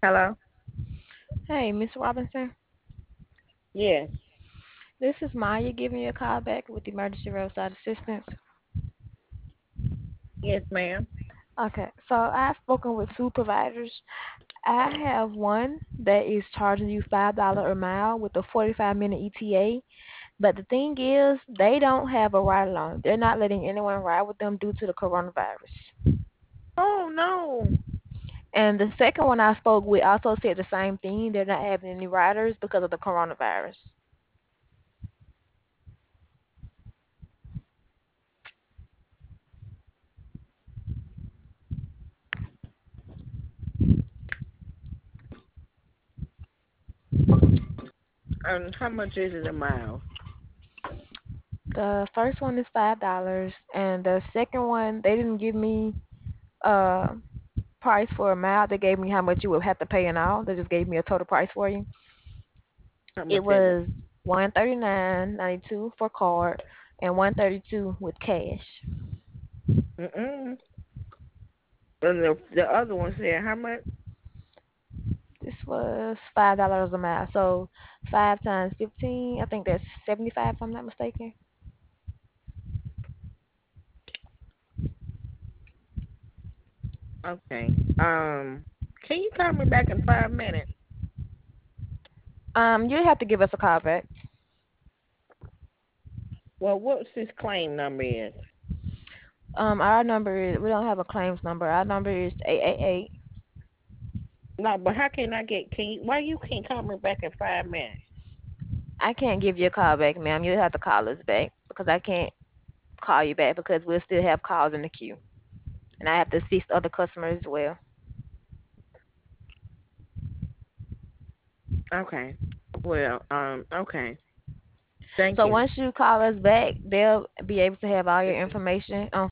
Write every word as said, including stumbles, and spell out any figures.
Hello? Hey, Miss Robinson. Yes. This is Maya giving you a call back with emergency roadside assistance. Yes, ma'am. Okay, so I've spoken with two providers. I have one that is charging you five dollars a mile with a forty-five minute E T A. But the thing is, they don't have a ride along. They're not letting anyone ride with them due to the coronavirus. Oh, no. And the second one I spoke with also said the same thing. They're not having any riders because of the coronavirus. And how much is it a mile? The first one is five dollars, and the second one they didn't give me uh price for a mile. They gave me how much you would have to pay in all. They just gave me a total price for you. How It much is it? was one thirty nine ninety two for card and one thirty two with cash. Mm-mm. And the, the other one said how much? This was five dollars a mile. So five times fifteen, I think that's seventy five if I'm not mistaken. Okay. Um, can you call me back in five minutes? Um, you have to give us a call back. Well, what's this claim number is? Um, our number is we don't have a claims number. Our number is eight eight eight. No, but how can I get, can you, why you can't call me back in five minutes? I can't give you a call back, ma'am. You have to call us back because I can't call you back because we'll still have calls in the queue, and I have to assist other customers as well. Okay. Well, um, okay. Thank So you. once you call us back, they'll be able to have all your information on